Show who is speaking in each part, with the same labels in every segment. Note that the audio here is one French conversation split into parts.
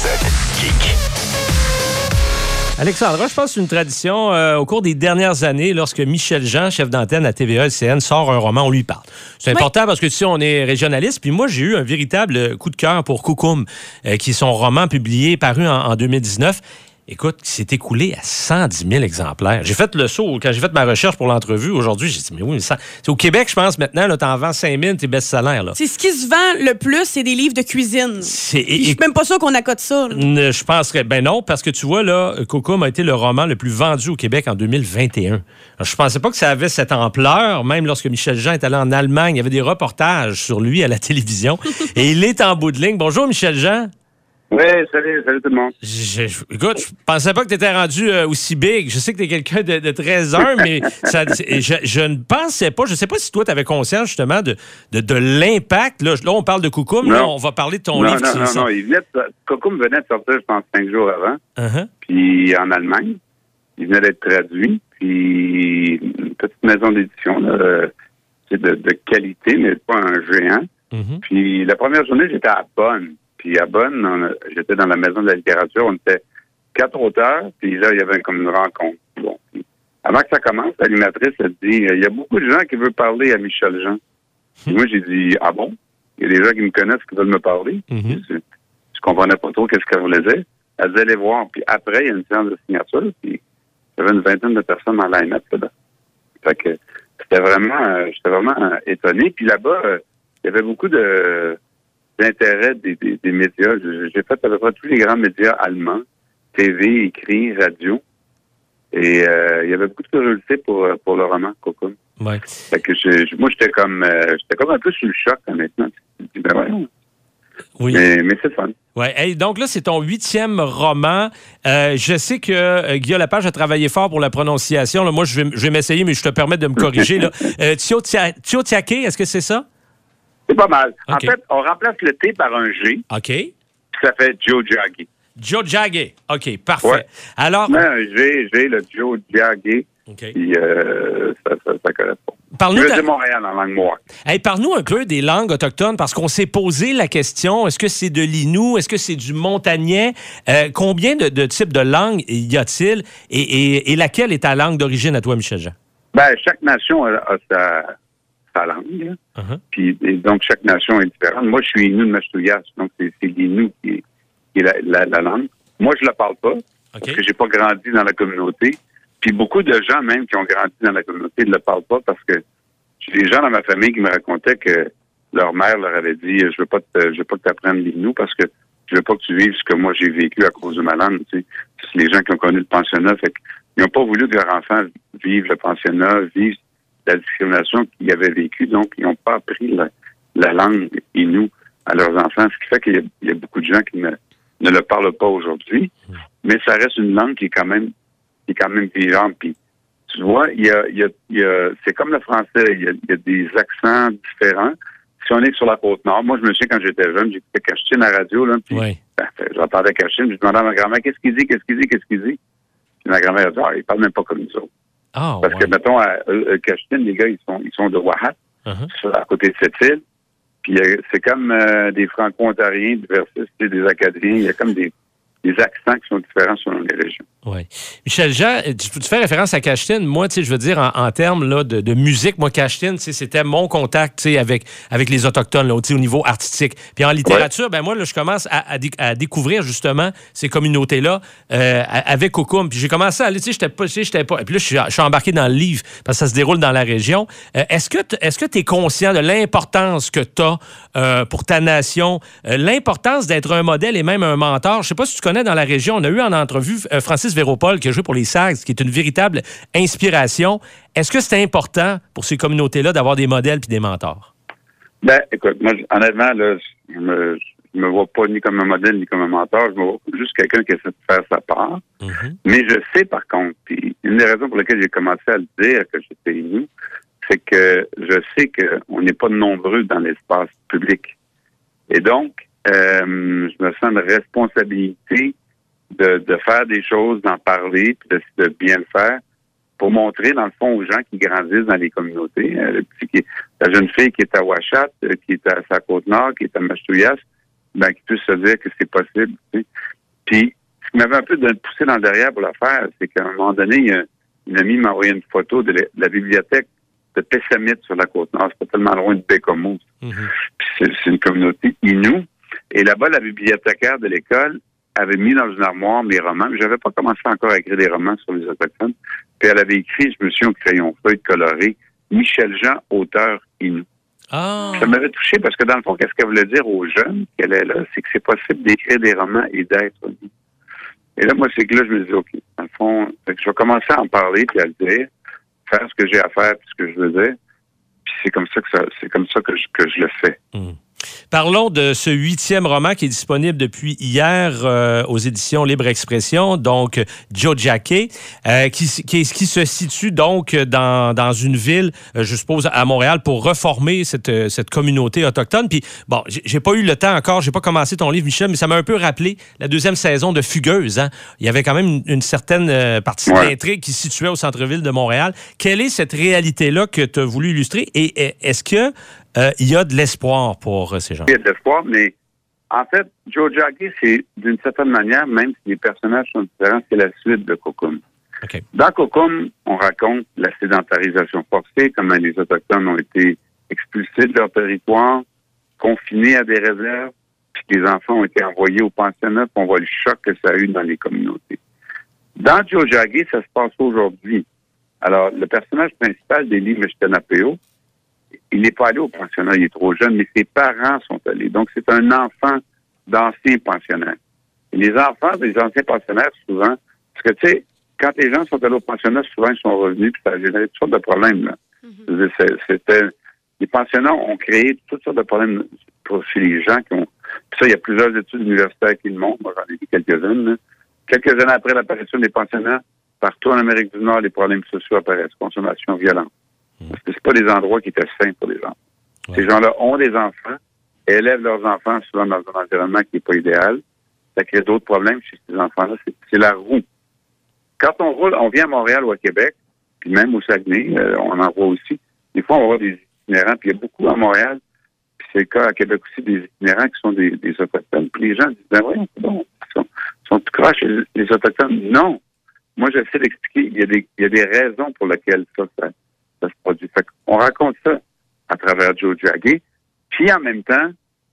Speaker 1: Geek.
Speaker 2: Alexandra, je pense que c'est une tradition au cours des dernières années, lorsque Michel Jean, chef d'antenne à TVA LCN, sort un roman, on lui parle. C'est important parce que tu sais, on est régionaliste. Puis moi, j'ai eu un véritable coup de cœur pour Coucoum, qui est son roman publié, paru en 2019. Écoute, qui s'est écoulé à 110 000 exemplaires. J'ai fait le saut, quand j'ai fait ma recherche pour l'entrevue aujourd'hui, j'ai dit, mais oui, mais au Québec, je pense, maintenant, là, t'en vends 5 000, t'es best-seller.
Speaker 3: C'est ce qui se vend le plus, c'est des livres de cuisine. Je suis même pas sûr qu'on accote ça.
Speaker 2: Je penserais, ben non, parce que tu vois, là, Coucoum a été le roman le plus vendu au Québec en 2021. Alors, je pensais pas que ça avait cette ampleur, même lorsque Michel Jean est allé en Allemagne, il y avait des reportages sur lui à la télévision, et il est en bout de ligne. Bonjour, Michel Jean.
Speaker 4: Oui, salut tout le monde.
Speaker 2: Écoute, je pensais pas que tu étais rendu aussi big. Je sais que tu es quelqu'un de très humble, mais je ne pensais pas, je sais pas si toi tu avais conscience justement de l'impact. Là, on parle de Coucoum, là, on va parler de ton livre.
Speaker 4: Non, Coucoum venait de sortir, je pense, 5 jours avant.
Speaker 2: Uh-huh.
Speaker 4: Puis en Allemagne, il venait d'être traduit. Puis une petite maison d'édition, là, c'est de qualité, mais pas un géant.
Speaker 2: Mm-hmm.
Speaker 4: Puis la première journée, j'étais à Bonn. Puis à Bonn, j'étais dans la maison de la littérature, on était 4 auteurs, puis là, il y avait comme une rencontre. Bon. Avant que ça commence, l'animatrice a dit, il y a beaucoup de gens qui veulent parler à Michel Jean. Puis moi, j'ai dit, ah bon? Il y a des gens qui me connaissent qui veulent me parler.
Speaker 2: Mm-hmm.
Speaker 4: Je comprenais pas trop qu'est-ce qu'elle voulait dire. Elle dit, allez voir. Puis après, il y a une séance de signature, puis il y avait une vingtaine de personnes en line-up là. Fait que j'étais vraiment étonné. Puis là-bas, il y avait beaucoup d'intérêt des médias. J'ai fait à peu près tous les grands médias allemands, TV, écrit, radio. Et il y avait beaucoup de curiosité pour le roman Coucoum.
Speaker 2: Ouais.
Speaker 4: Fait que moi, j'étais comme un peu sur le choc, honnêtement.
Speaker 2: Oui.
Speaker 4: Mais c'est fun.
Speaker 2: Ouais. Hey, donc là, c'est ton 8e roman. Je sais que Guillaume Lapage a travaillé fort pour la prononciation. Là, moi, je vais m'essayer, mais je te permets de me corriger. Tiotiake, est-ce que c'est ça?
Speaker 4: C'est pas mal.
Speaker 2: Okay.
Speaker 4: En fait, on remplace le T par un G.
Speaker 2: OK.
Speaker 4: Ça fait Joe Jaggi.
Speaker 2: Joe Jaggi. OK, parfait.
Speaker 4: Ouais.
Speaker 2: Alors.
Speaker 4: Mais un G, le Joe Jaggi.
Speaker 2: OK.
Speaker 4: Puis ça correspond.
Speaker 2: Parle-nous
Speaker 4: de Montréal en langue moire.
Speaker 2: Hey, parle-nous un peu des langues autochtones, parce qu'on s'est posé la question, est-ce que c'est de l'Innu, est-ce que c'est du montagnais? Combien de types de langues y a-t-il? Et laquelle est ta langue d'origine à toi, Michel Jean?
Speaker 4: Ben, chaque nation a sa langue.
Speaker 2: Uh-huh.
Speaker 4: Puis, donc, chaque nation est différente. Moi, je suis Innu de Mastouillas, donc c'est l'Innu qui est la langue. Moi, je la parle pas, parce que j'ai pas grandi dans la communauté. Puis beaucoup de gens, même, qui ont grandi dans la communauté, ne le parlent pas parce que j'ai des gens dans ma famille qui me racontaient que leur mère leur avait dit, je veux pas que tu apprennes l'Innu parce que je veux pas que tu vives ce que moi j'ai vécu à cause de ma langue. Tu sais. C'est les gens qui ont connu le pensionnat. Fait qu'ils n'ont pas voulu que leurs enfants vivent le pensionnat, vivent la discrimination qu'ils avaient vécue. Donc, ils n'ont pas appris la langue Innu à leurs enfants. Ce qui fait qu'il y a beaucoup de gens qui ne le parlent pas aujourd'hui. Mais ça reste une langue qui est quand même vivante. Puis, tu vois, c'est comme le français, il y a des accents différents. Si on est sur la Côte-Nord, moi, je me souviens quand j'étais jeune, j'écoutais Cachetine à la radio, là, puis j'entendais Cachetine, je demandais à ma grand-mère, qu'est-ce qu'il dit? Puis ma grand-mère a dit, il parle même pas comme nous autres.
Speaker 2: Oh,
Speaker 4: parce que, mettons, à Cachetine, les gars, ils sont de Ouahat, à côté de cette île. Puis c'est comme des Franco-Ontariens versus des Acadiens. Il y a comme des accents qui sont différents selon les régions.
Speaker 2: Oui. Michel Jean, tu fais référence à Cachetine. Moi, je veux dire, en termes là, de musique, moi, Cachetine, c'était mon contact avec les Autochtones là, au niveau artistique. Puis en littérature, moi, là, je commence à découvrir justement ces communautés-là avec Coucoum. Puis j'ai commencé à aller, j'étais pas. Et puis là, je suis embarqué dans le livre parce que ça se déroule dans la région. Est-ce que tu es conscient de l'importance que tu as pour ta nation, l'importance d'être un modèle et même un mentor? Je sais pas si tu connais dans la région, on a eu en entrevue Francis Véropol qui a joué pour les Sags, qui est une véritable inspiration. Est-ce que c'est important pour ces communautés-là d'avoir des modèles puis des mentors? Ben, écoute, moi, honnêtement, là, je me vois pas ni comme un modèle ni comme un mentor. Je me vois juste quelqu'un qui essaie de faire sa part. Mm-hmm. Mais je sais, par contre, puis une des raisons pour lesquelles j'ai commencé à le dire que j'étais Innu, c'est que je sais qu'on n'est pas nombreux dans l'espace public. Et donc, je me sens de responsabilité de faire des choses, d'en parler, puis de bien le faire, pour montrer, dans le fond, aux gens qui grandissent dans les communautés. La jeune fille qui est à Ouachat, qui est à sa Côte-Nord, qui est à Mastouillas,
Speaker 4: qui puisse se dire que c'est possible. Tu sais. Puis, ce qui m'avait un peu poussé dans le derrière pour le faire, c'est qu'à un moment donné, une amie m'a envoyé une photo de la bibliothèque de Pessamit sur la Côte-Nord. C'est pas tellement loin de Bécomo. Puis c'est une communauté Innu. Et là-bas, la bibliothécaire de l'école avait mis dans une armoire mes romans. Je n'avais pas commencé encore à écrire des romans sur les Autochtones. Puis elle avait écrit, je me suis au crayon feuille coloré, Michel Jean, auteur Innu.
Speaker 2: Ah.
Speaker 4: Ça m'avait touché parce que dans le fond, qu'est-ce qu'elle voulait dire aux jeunes qu'elle est là, c'est que c'est possible d'écrire des romans et d'être Innu. Et là, moi, c'est que là, je me dis, OK, dans le fond, je vais commencer à en parler puis à le dire, faire ce que j'ai à faire puis ce que je veux dire. Puis c'est comme ça que je le fais.
Speaker 2: Parlons de ce 8e roman qui est disponible depuis hier aux éditions Libre Expression, donc Tiohtià:ke, qui se situe donc dans une ville, je suppose, à Montréal, pour reformer cette communauté autochtone. Puis, bon, j'ai pas eu le temps encore, j'ai pas commencé ton livre, Michel, mais ça m'a un peu rappelé la 2e saison de Fugueuse. Hein? Il y avait quand même une certaine partie de l'intrigue qui se situait au centre-ville de Montréal. Quelle est cette réalité-là que tu as voulu illustrer? Et est-ce que il y a de l'espoir pour ces gens?
Speaker 4: Il y a de l'espoir, mais en fait, Tiohtià:ke, c'est d'une certaine manière, même si les personnages sont différents, c'est la suite de Kokum.
Speaker 2: Okay.
Speaker 4: Dans Kokum, on raconte la sédentarisation forcée, comment les Autochtones ont été expulsés de leur territoire, confinés à des réserves, puis que les enfants ont été envoyés au pensionnat, puis on voit le choc que ça a eu dans les communautés. Dans Tiohtià:ke, ça se passe aujourd'hui. Alors, le personnage principal d'Élie Meshtenapeo, il n'est pas allé au pensionnat, il est trop jeune, mais ses parents sont allés. Donc, c'est un enfant d'anciens pensionnaires. Et les enfants des anciens pensionnaires, souvent, parce que, tu sais, quand les gens sont allés au pensionnat, souvent, ils sont revenus, puis ça a généré toutes sortes de problèmes, là. Les pensionnats ont créé toutes sortes de problèmes chez les gens qui ont... Puis ça, il y a plusieurs études universitaires qui le montrent. Moi, j'en ai vu quelques-unes, là. Quelques années après l'apparition des pensionnats, partout en Amérique du Nord, les problèmes sociaux apparaissent. Consommation violente. Parce que c'est pas des endroits qui étaient sains pour les gens. Ouais. Ces gens-là ont des enfants, élèvent leurs enfants souvent dans un environnement qui n'est pas idéal. Ça crée d'autres problèmes chez ces enfants-là. C'est la roue. Quand on vient à Montréal ou à Québec, puis même au Saguenay, on en voit aussi. Des fois, on voit des itinérants, puis il y a beaucoup à Montréal, puis c'est le cas à Québec aussi, des itinérants qui sont des Autochtones. Puis les gens disent, ben oui, c'est bon, ils sont tout croches, les Autochtones. Non. Moi, j'essaie d'expliquer, il y a des raisons pour lesquelles ça se produit. Fait qu'on raconte ça à travers Tiohtià:ke. Puis en même temps,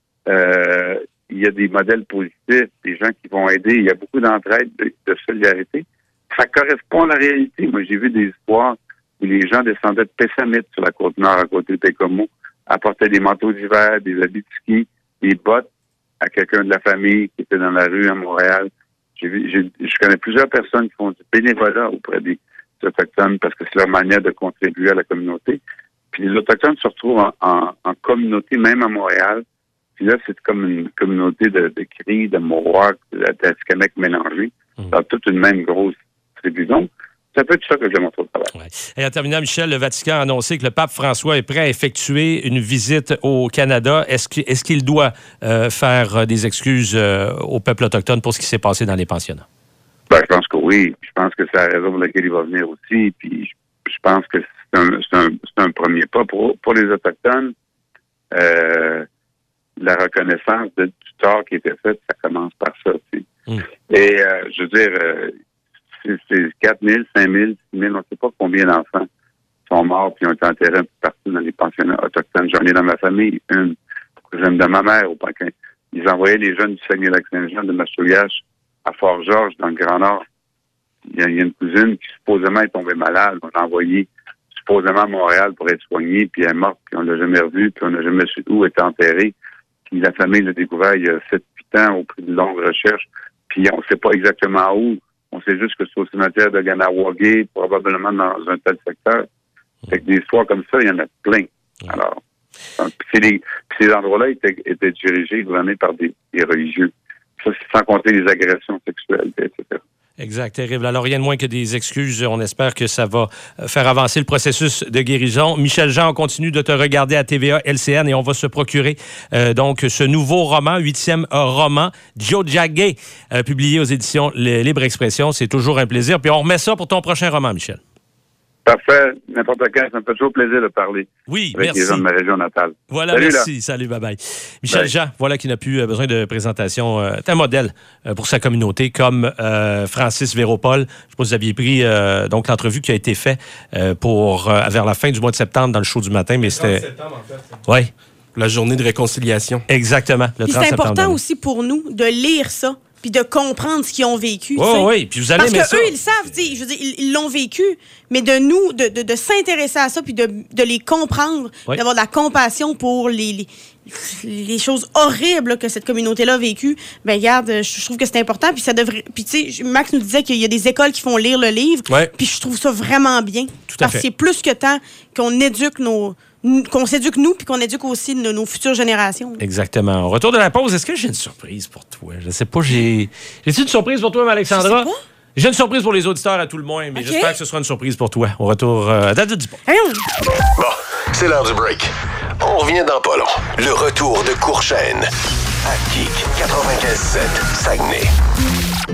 Speaker 4: il y a des modèles positifs, des gens qui vont aider. Il y a beaucoup d'entraide, de solidarité. Ça correspond à la réalité. Moi, j'ai vu des histoires où les gens descendaient de Pessamit sur la Côte-Nord, à côté de Bécomo, apportaient des manteaux d'hiver, des habits de ski, des bottes à quelqu'un de la famille qui était dans la rue à Montréal. Je connais plusieurs personnes qui font du bénévolat auprès des Autochtones parce que c'est leur manière de contribuer à la communauté. Puis les Autochtones se retrouvent en communauté, même à Montréal. Puis là, c'est comme une communauté de Cris, de Mohawks, d'Atikamekw mélangés, dans toute une même grosse tribu. Donc, c'est un peu tout ça que je montre au travail.
Speaker 2: Ouais. Et en terminant, Michel, le Vatican a annoncé que le pape François est prêt à effectuer une visite au Canada. Est-ce qu'il doit faire des excuses au peuple autochtone pour ce qui s'est passé dans les pensionnats?
Speaker 4: Ben, je pense que oui. Je pense que c'est la raison pour laquelle il va venir aussi. Puis je pense que c'est un premier pas. Pour les Autochtones, la reconnaissance du tort qui a été fait, ça commence par ça. Tu sais. Et je veux dire, c'est 4 000, 5 000, 6 000, on ne sait pas combien d'enfants sont morts puis ont été enterrés un peu partout dans les pensionnats autochtones. J'en ai dans ma famille une, j'aime de ma mère au Paquin. Ils envoyaient les jeunes du Saguenay-Lac-Saint-Jean, de Mastouillache, à Fort-Georges, dans le Grand Nord. Il y a une cousine qui supposément est tombée malade. On l'a envoyée supposément à Montréal pour être soignée, puis elle est morte, puis on l'a jamais revue, puis on n'a jamais su où elle était enterrée. Puis la famille l'a découvert il y a 7-8 ans au prix de longues recherches, puis on ne sait pas exactement où. On sait juste que c'est au cimetière de Ganawagé, probablement dans un tel secteur. Fait que des histoires comme ça, il y en a plein. Alors, ces endroits-là étaient dirigés et gouvernés par des religieux. Ça, c'est sans compter les agressions sexuelles, etc.
Speaker 2: Exact, terrible. Alors, rien de moins que des excuses. On espère que ça va faire avancer le processus de guérison. Michel Jean, on continue de te regarder à TVA LCN et on va se procurer donc ce nouveau roman, 8e roman, Tiohtià:ke, publié aux éditions Libre Expression. C'est toujours un plaisir. Puis on remet ça pour ton prochain roman, Michel.
Speaker 4: Parfait. N'importe quand, ça me fait toujours plaisir de parler.
Speaker 2: Oui,
Speaker 4: avec
Speaker 2: merci.
Speaker 4: les gens de ma région natale.
Speaker 2: Voilà,
Speaker 4: salut,
Speaker 2: merci.
Speaker 4: Là.
Speaker 2: Salut, bye-bye. Michel Jean, voilà qui n'a plus besoin de présentation. C'est un modèle pour sa communauté, comme Francis Véropol. Je ne sais pas si vous aviez pris donc l'entrevue qui a été faite vers la fin du mois de septembre dans le show du matin, mais c'était...
Speaker 1: Le 30 septembre, en fait.
Speaker 2: Oui.
Speaker 1: La journée de réconciliation.
Speaker 2: Exactement, le 30 septembre.
Speaker 3: C'est important aussi pour nous de lire ça puis de comprendre ce qu'ils ont vécu.
Speaker 2: Oui, puis vous allez aimer ça.
Speaker 3: Parce qu'eux, ils le savent, je veux dire, ils l'ont vécu, mais de nous, de s'intéresser à ça puis de les comprendre, d'avoir de la compassion pour les choses horribles que cette communauté-là a vécues, ben regarde, je trouve que c'est important, puis ça devrait... Puis tu sais, Max nous disait qu'il y a des écoles qui font lire le livre, puis je trouve ça vraiment bien.
Speaker 2: Tout à fait.
Speaker 3: Parce que c'est plus que temps qu'on éduque qu'on s'éduque nous, puis qu'on éduque aussi nos futures générations.
Speaker 2: Exactement. Au retour de la pause, est-ce que j'ai une surprise pour toi? Je sais pas, j'ai-tu une surprise pour toi, Alexandra?
Speaker 3: Je sais pas.
Speaker 2: J'ai une surprise pour les auditeurs à tout le moins, mais j'espère que ce sera une surprise pour toi. Au retour date du pont.
Speaker 5: Bon, c'est l'heure du break. On revient dans pas long. Le retour de Courchaine à Kick 95.7 Saguenay.